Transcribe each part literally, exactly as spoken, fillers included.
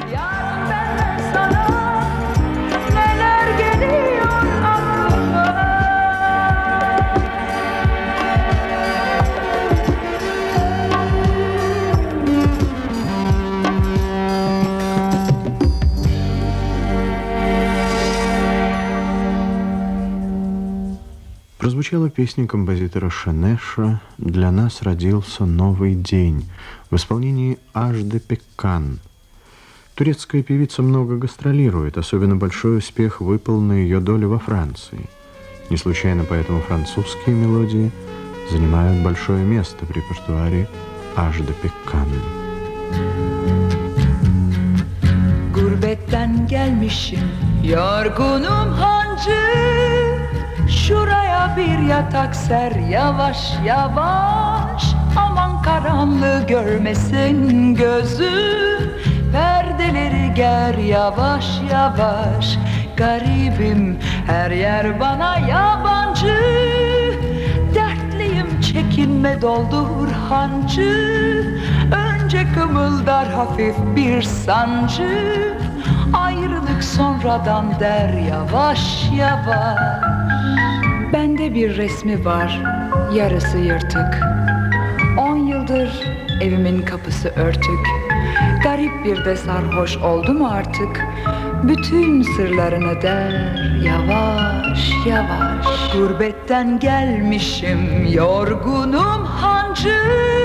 Yarın benden sana neler geliyor aklıma. Прозвучала песня композитора Шенеша «Для нас родился новый день» в исполнении Ажды Пеккан. Турецкая певица много гастролирует, особенно большой успех выпал на ее долю во Франции. Не случайно поэтому французские мелодии zaнимают большое место в репертуаре Ajda Pekkan. Gurbetten gelmişim, yorgunum hancı. Şuraya bir yatak ser yavaş yavaş. Aman karanlığı görmesin gözüm. Perdeleri ger yavaş yavaş. Garibim, her yer bana yabancı. Dertliyim, çekinme doldur hancı. Önce kımıldar hafif bir sancı. Ayrılık sonradan der yavaş yavaş. Bende bir resmi var, yarısı yırtık. On yıldır evimin kapısı örtük. Garip bir de sarhoş oldu mu artık? Bütün sırlarını der yavaş yavaş. Gurbetten gelmişim, yorgunum hancı.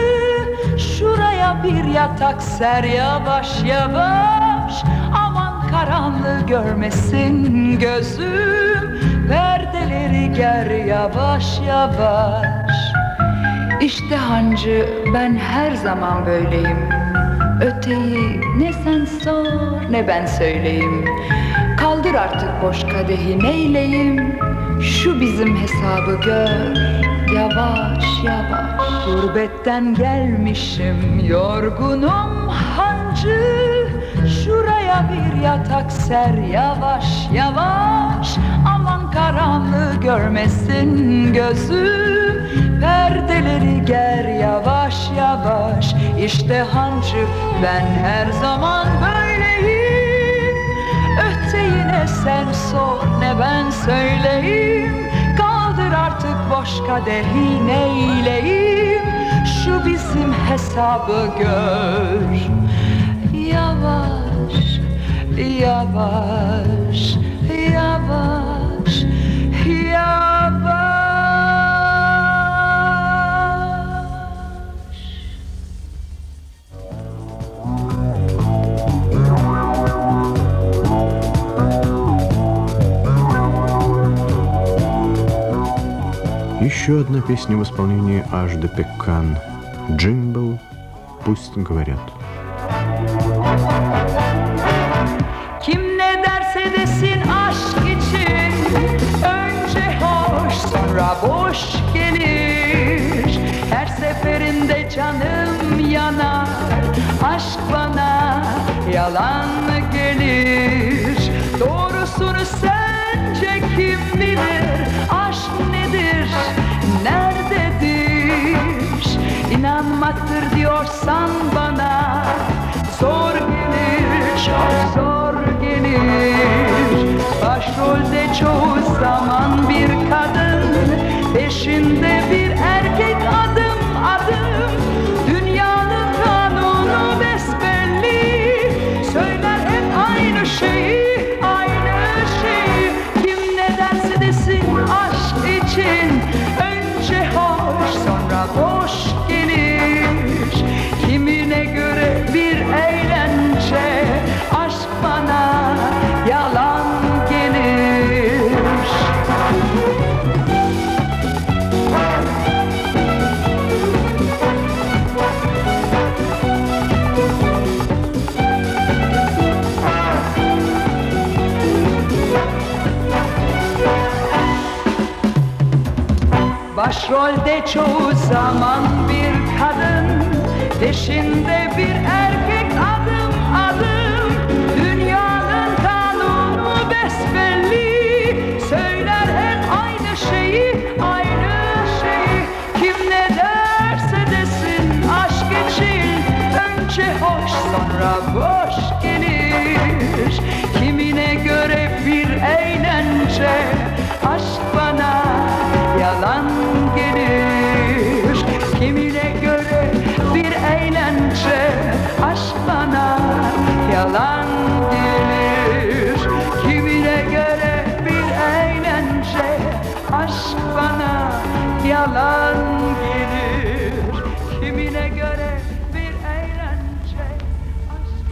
Şuraya bir yatak ser yavaş yavaş. Aman karanlığı görmesin gözüm. Perdeleri ger yavaş yavaş. İşte hancı, ben her zaman böyleyim. Öteyi ne sen sor ne ben söyleyeyim. Kaldır artık boş kadehi neyleyim. Şu bizim hesabı gör yavaş yavaş. Gurbetten gelmişim, yorgunum hancı. Şuraya bir yatak ser yavaş yavaş. Aman karanlığı görmesin gözüm. Perdeleri ger yavaş yavaş. İşte hancı, ben her zaman böyleyim. Öteyi ne sen sor ne ben söyleyeyim. Kaldır artık boş kadehi neyleyim. Şu bizim hesabı gör yavaş yavaş yavaş yavaş. Еще одна песня в исполнении Ажды Пеккан «Джимбл. Пусть говорят». Kim ne derse desin aşk için, önce hoş sonra boş gelir. Her seferinde canım yanar, aşk bana yalan gelir. Doğrusunu sence kim bilir, aşk nedir, nerededir? İnanmaktır diyorsan bana, zor gelir, çok zor gelir. Başrolde çoğu zaman bir kadın, peşinde bir erkek adım adım. Dünyanın kanunu besbelli, söyler hep aynı şeyi, aynı şeyi. Kim ne derse desin aşk için, önce hoş sonra boş gelir. Kimine göre bir eğlence, aşk bana yalan gelir. Başrolde çoğu zaman bir kadın, peşinde bir erkek adım adım. Dünyanın kanunu besbelli, söyler hep aynı şeyi, aynı şeyi. Kim ne derse desin aşk için, önce hoş sonra boş gelir. yalan gelir. Kimine göre bir eğlence, aşk bana yalan gelir. Kimine göre bir eğlence, aşk...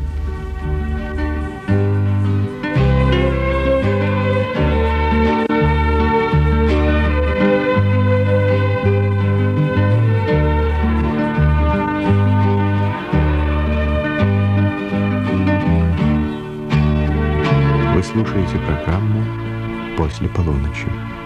Вы слушаете программу «После полуночи».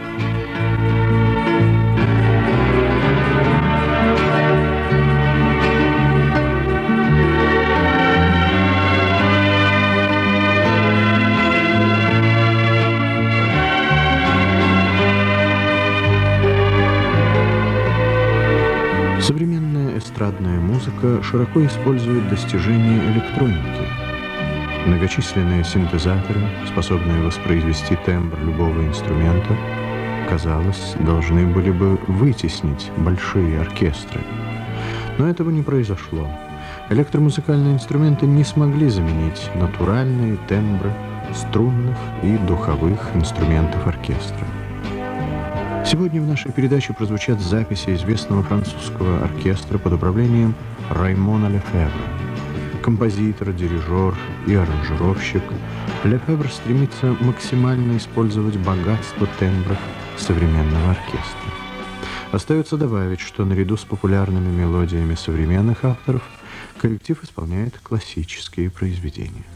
Современная эстрадная музыка широко использует достижения электроники. Многочисленные синтезаторы, способные воспроизвести тембр любого инструмента, казалось, должны были бы вытеснить большие оркестры. Но этого не произошло. Электромузыкальные инструменты не смогли заменить натуральные тембры струнных и духовых инструментов оркестра. Сегодня в нашей передаче прозвучат записи известного французского оркестра под управлением Раймона Лефевра. Композитор, дирижер и аранжировщик, Лефевр стремится максимально использовать богатство тембров современного оркестра. Остается добавить, что наряду с популярными мелодиями современных авторов коллектив исполняет классические произведения.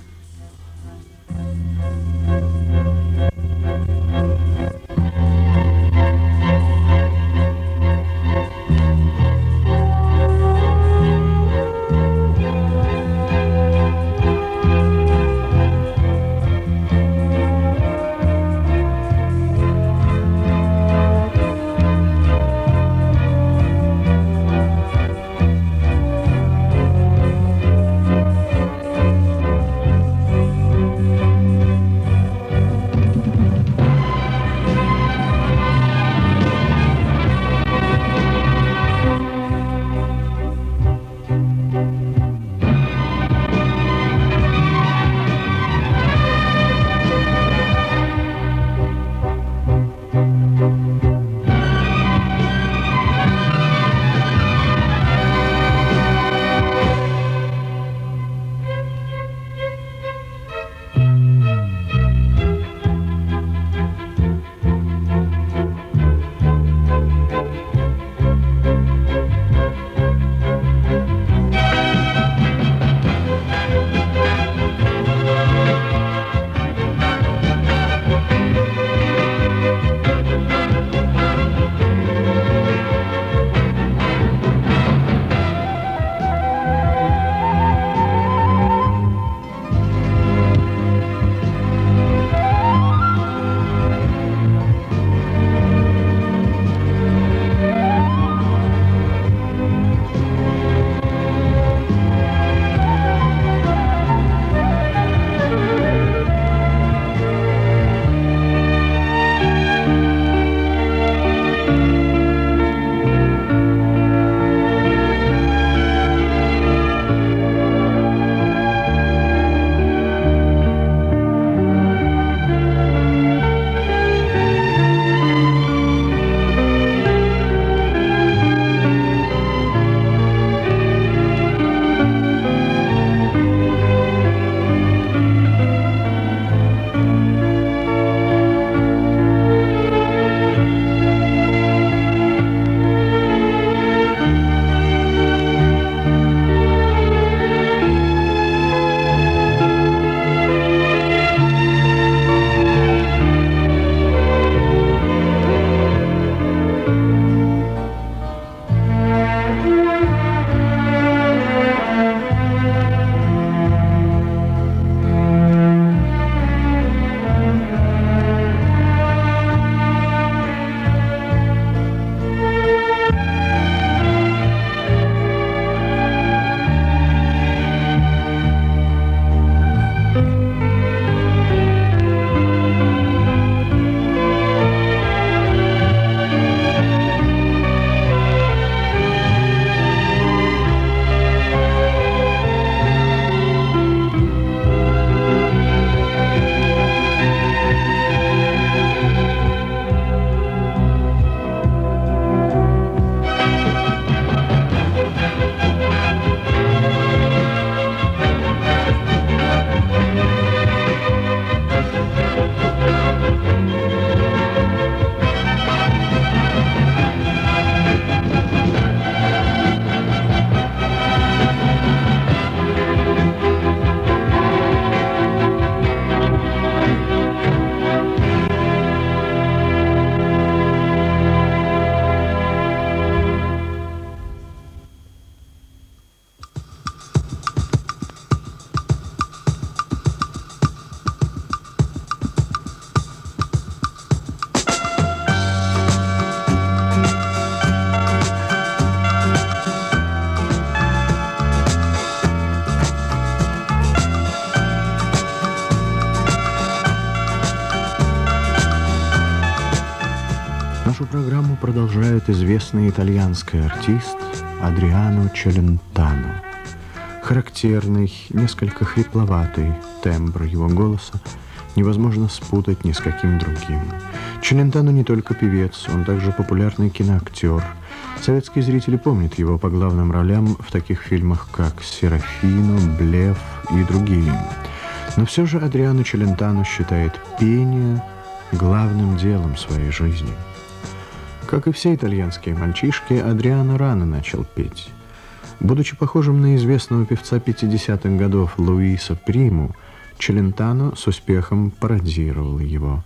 продолжает известный итальянский артист Адриано Челентано. Характерный, несколько хрипловатый тембр его голоса невозможно спутать ни с каким другим. Челентано не только певец, он также популярный киноактер. Советские зрители помнят его по главным ролям в таких фильмах, как «Серафино», «Блеф» и другие. Но все же Адриано Челентано считает пение главным делом своей жизни. Как и все итальянские мальчишки, Адриано рано начал петь. Будучи похожим на известного певца пятидесятых годов Луиса Приму, Челентано с успехом пародировал его.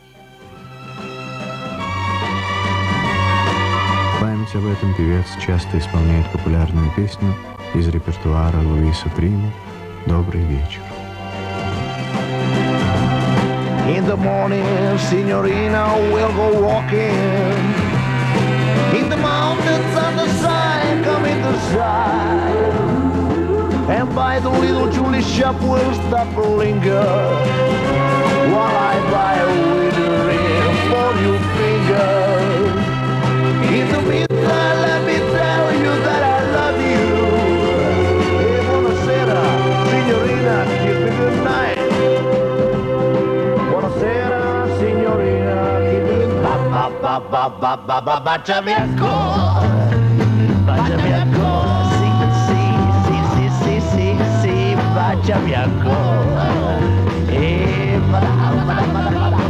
В память об этом певец часто исполняет популярную песню из репертуара Луиса Приму «Добрый вечер». In the morning, signorina, we'll go walking in the mountains on the side, come in the side. And by the little Julie shop, we'll stop and linger while I buy a winter ring for your finger. In the meantime, let me tell you that I love you. Hey, buonasera, signorina, give me good night. Buonasera, signorina, give me good night. Ba ba ba ba ba ba baciami ancora, baciami ancora, sì, sì, sì, sì, sì, sì, sì, baciami ancora. E ba ba ba ba ba ba.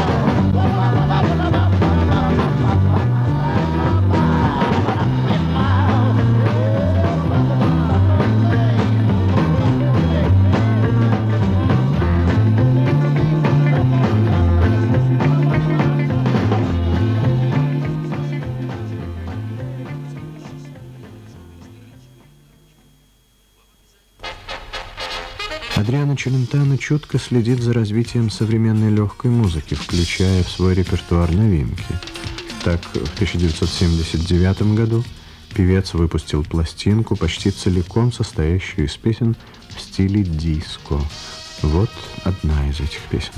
Адриано Челентано чутко следит за развитием современной легкой музыки, включая в свой репертуар новинки. Так, в тысяча девятьсот семьдесят девятом году певец выпустил пластинку, почти целиком состоящую из песен в стиле диско. Вот одна из этих песен.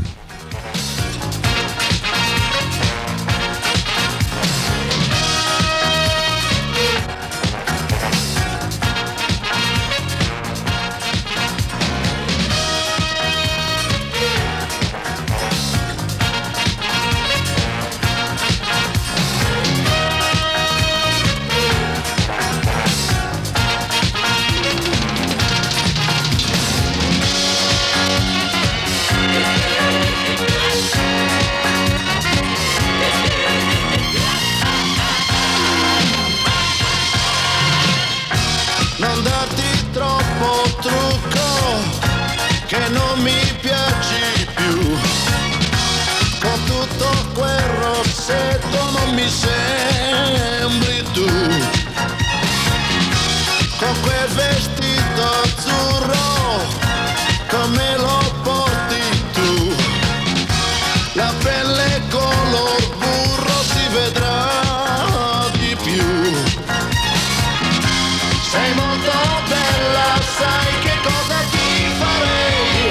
Non darti troppo trucco, che non mi piaci più. Con tutto quel rossetto non mi sembri tu. Con quel vestito azzurro, come lo porti tu. La pelle color burro si vedrà di più. Sei molto bella, sai che cosa ti farei?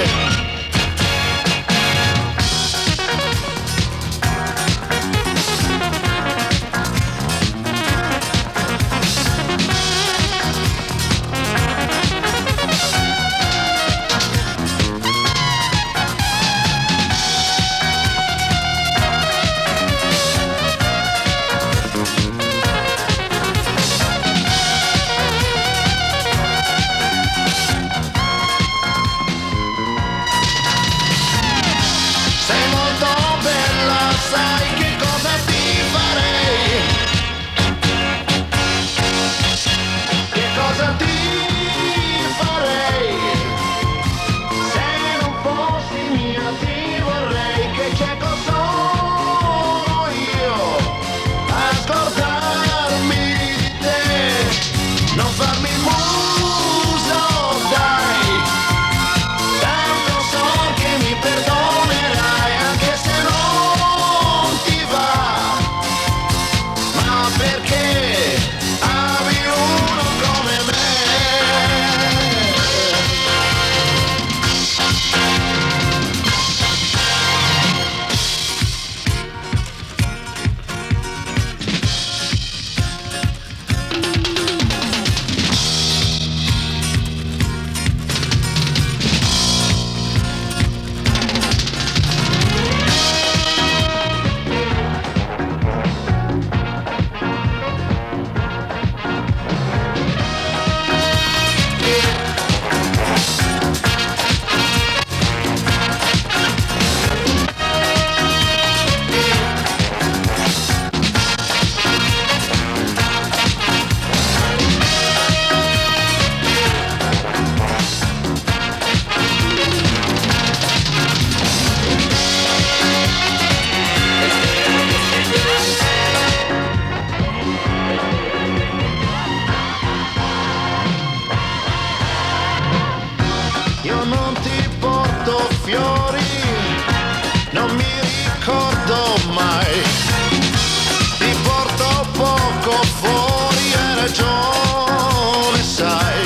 io non ti porto fiori, non mi ricordo mai, ti porto poco fuori, hai ragione sai,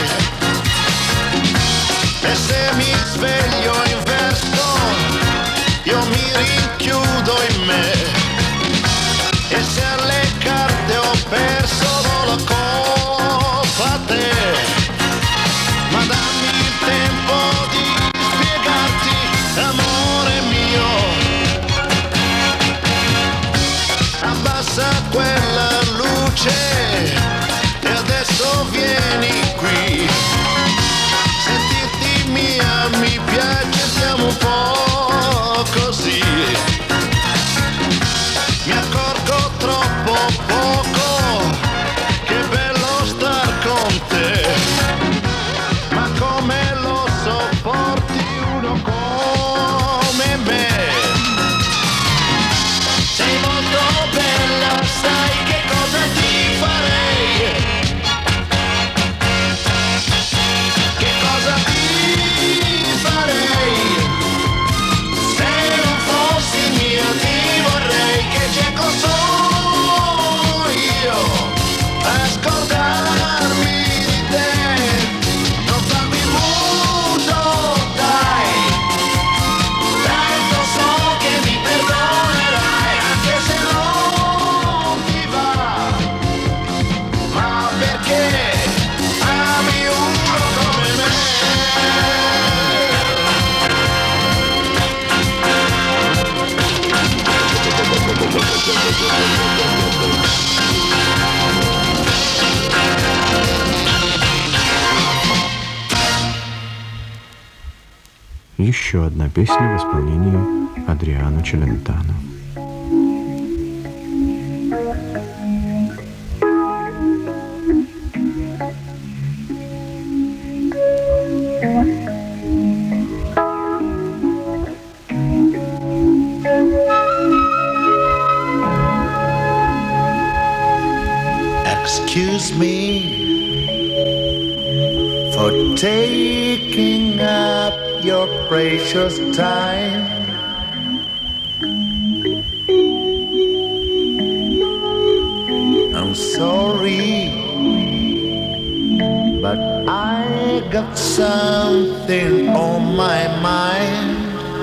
e se mi sveglio in verso io mi rinchiudo in me, e se alle carte ho perso do la colpa a te, ma dammi il tempo di spiegarti, amore mio, abbassa quella luce e adesso vieni qui, sentirti mia mi piace, siamo un po' così, mi accorgo troppo poco che bello star con te, ma come lo sopporti uno come me, sei molto bella, sai che cosa ti farei, che cosa ti farei, se non fossi mia ti vorrei, che cieco sono io a scordarmi di te, non farmi muto dai, tanto so che mi perdonerai anche se non ti va, ma perché ami uno come me. Еще одна песня в исполнении Адриано Челентано. Excuse me for taking up your precious time. I'm sorry, but I got something on my mind.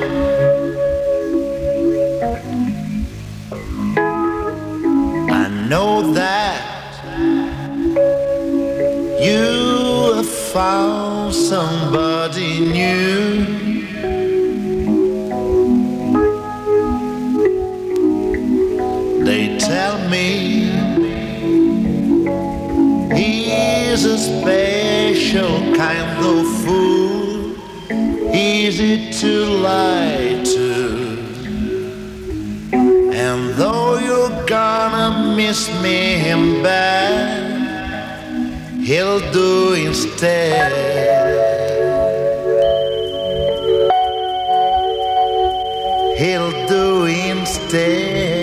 I know that you have found somebody new. They tell me he's a special kind of fool, easy to lie to. And though you're gonna miss me him bad, he'll do instead. He'll do instead.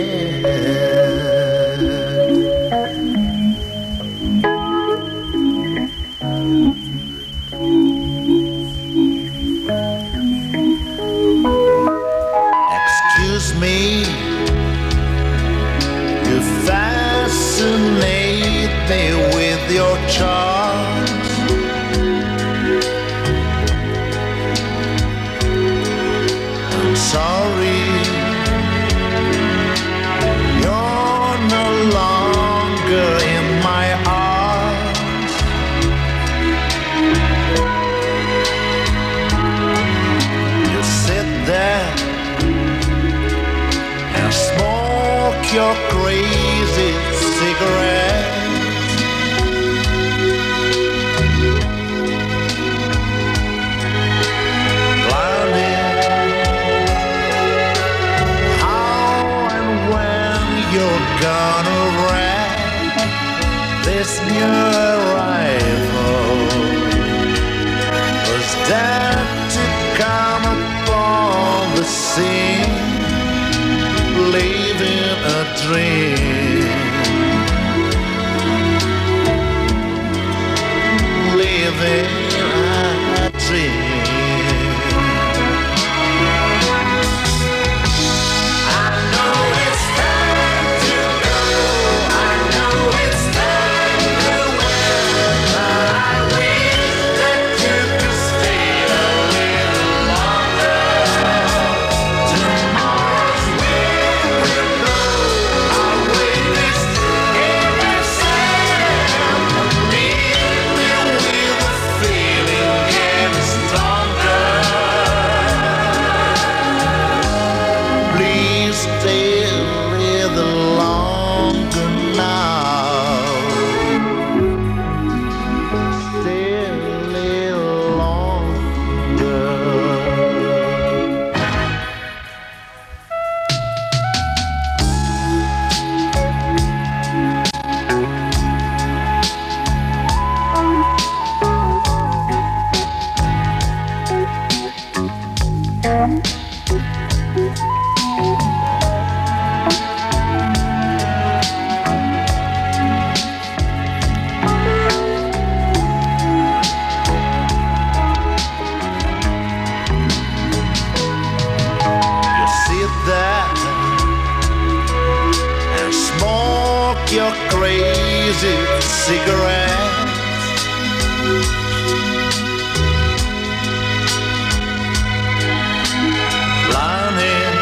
Excuse me, you fascinate me with your charms. I'm sorry, you're no longer in my arms. You sit there and smoke your crazy cigarette. Blinded, how and when you're gonna wrap this new arrival was that to come upon the scene, living a dream, living a dream. Your crazy cigarettes, learning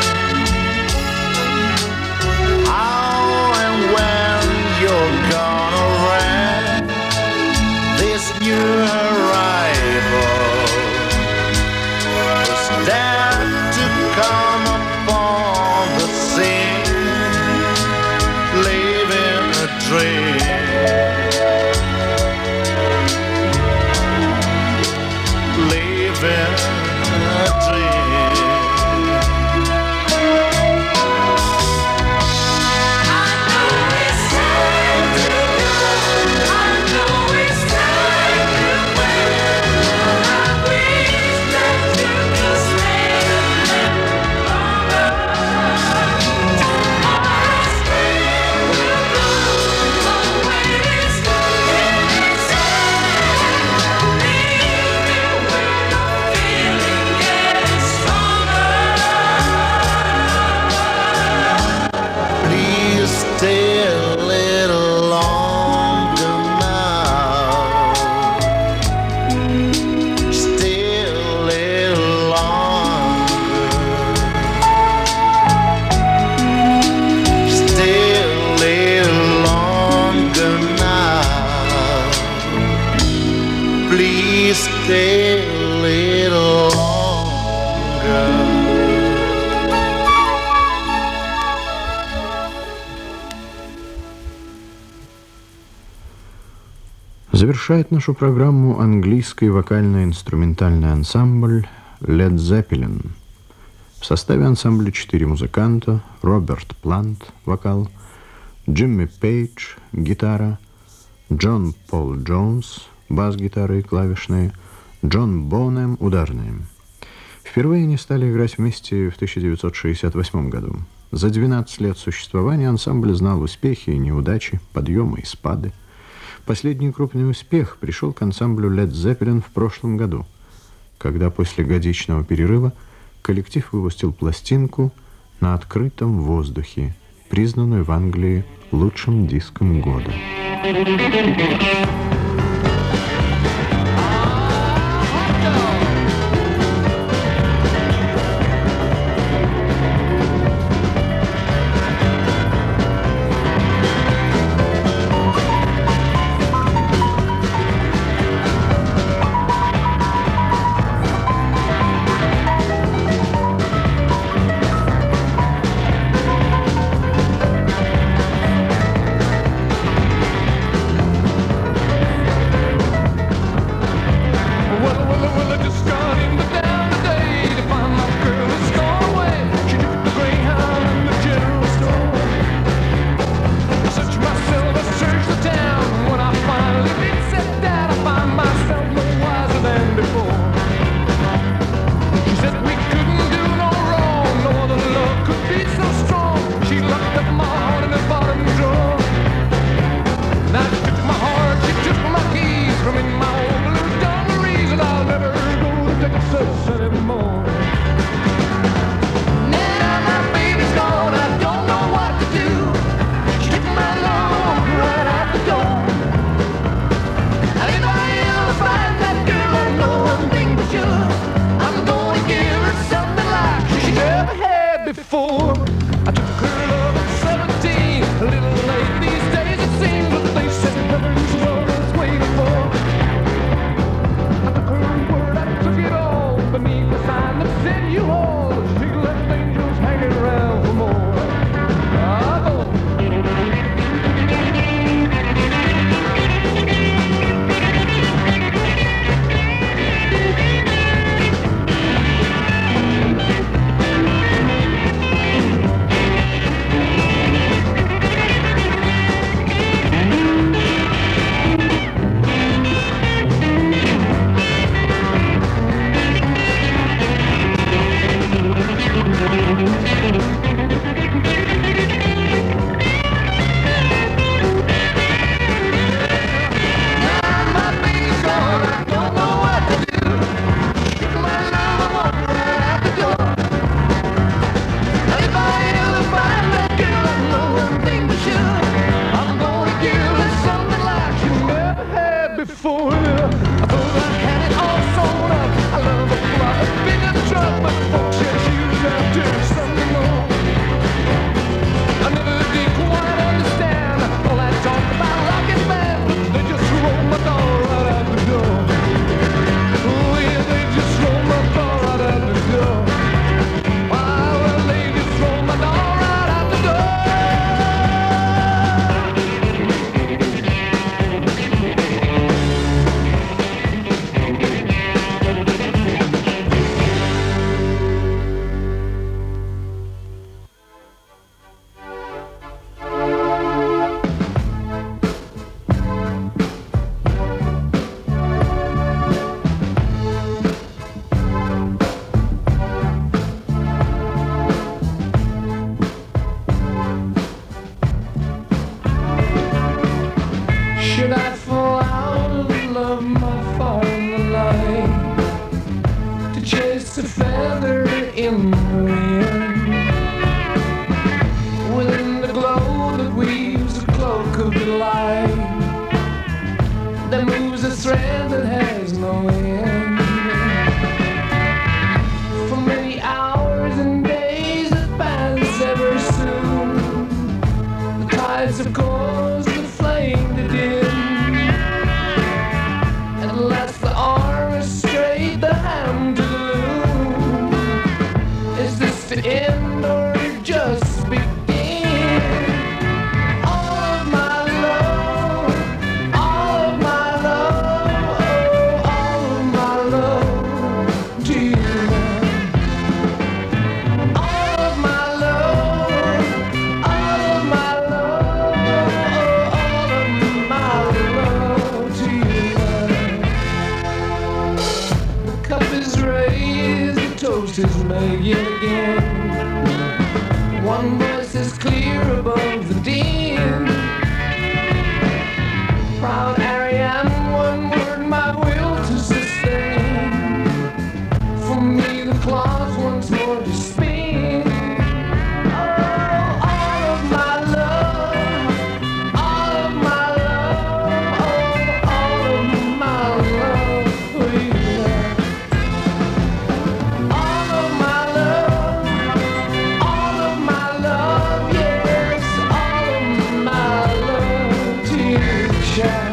how and when you're gonna rent this new arrival was there to come upon the scene, living a dream, living a dream. I know it's time to go. I know it's time to wait. I wish that you could stay a little longer. Tomorrow's train will go away. It's getting sad. Leaving when the feeling gets stronger. Please stay a little longer now. Stay a little longer. Stay a little longer now. Please stay a little longer. Завершает нашу программу английский вокально-инструментальный ансамбль Led Zeppelin. В составе ансамбля четыре музыканта: Роберт Плант – вокал, Джимми Пейдж – гитара, Джон Пол Джонс – бас-гитара и клавишные, Джон Бонэм – ударные. Впервые они стали играть вместе в тысяча девятьсот шестьдесят восьмом году. За двенадцать лет существования ансамбль знал успехи и неудачи, подъемы и спады. Последний крупный успех пришел к ансамблю Led Zeppelin в прошлом году, когда после годичного перерыва коллектив выпустил пластинку «На открытом воздухе», признанную в Англии лучшим диском года. of course the flame that did. At last the arm is straight, the hand to the loom. Is this the end or just begin? All of my love, all of my love, oh, all of my love to you. All of my love, all of my love, oh, all of my love to you. The cup is raised, the toast is made yet again. One voice is clear above the din. Proud Ariane, one word, my will to sustain. For me, the cloth once more to spin. Oh, all of my love, all of my love, oh, all of my love for you. All of my love, all of my love, yes, all of my love to you, child.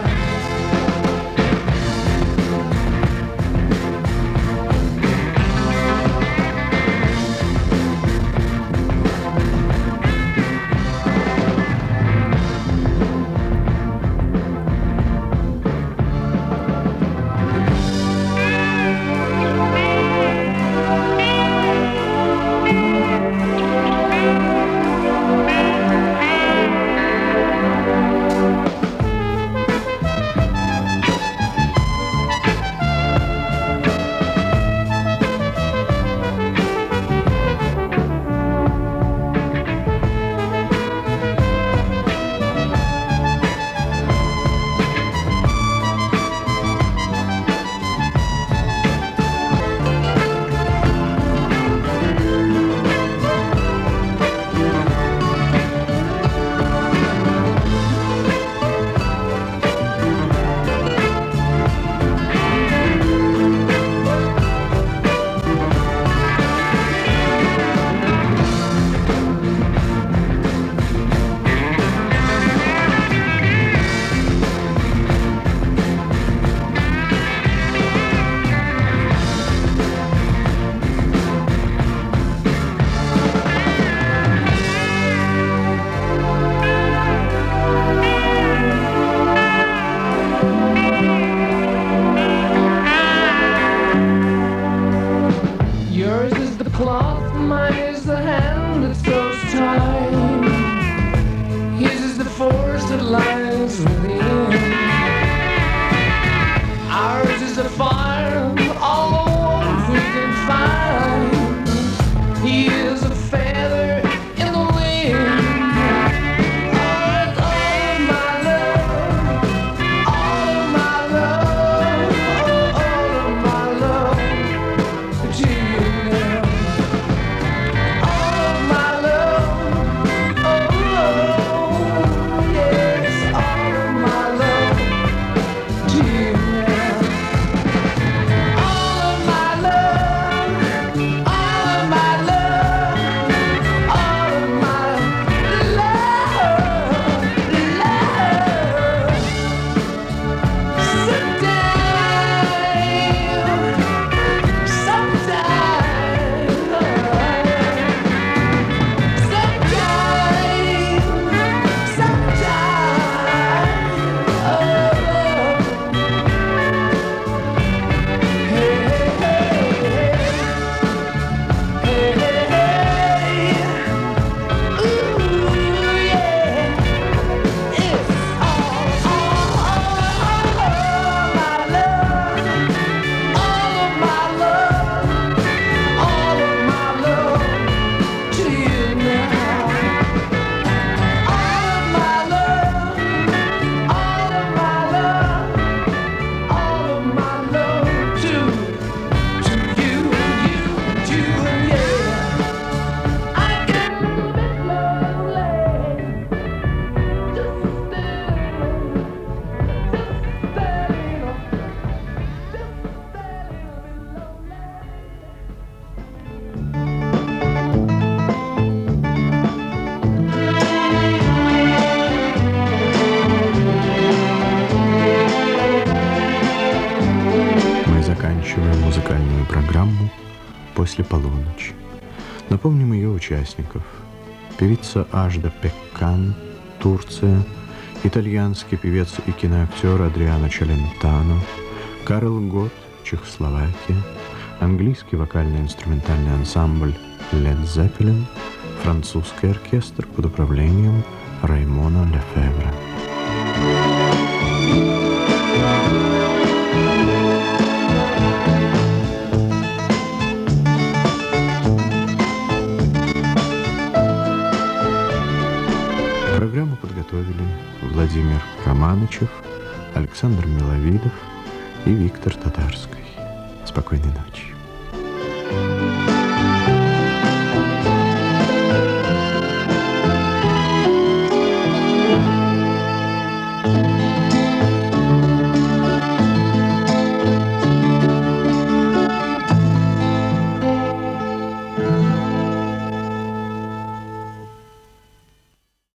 Yours is the cloth, mine is the hand that throws time. His is the force that lies within. Ours is the fire, all the warmth we can find. He is a feather in the wind. All of my love, all of my love, oh, all of my love to you now. All of my love, oh, yes, all of my после полуночи. Напомним ее участников. Певица Ажда Пеккан, Турция, итальянский певец и киноактер Адриано Челентано, Карл Готт, Чехословакия, английский вокально-инструментальный ансамбль Led Zeppelin, французский оркестр под управлением Раймона Лефевра. Программу подготовили Владимир Романычев, Александр Миловидов и Виктор Татарский. Спокойной ночи.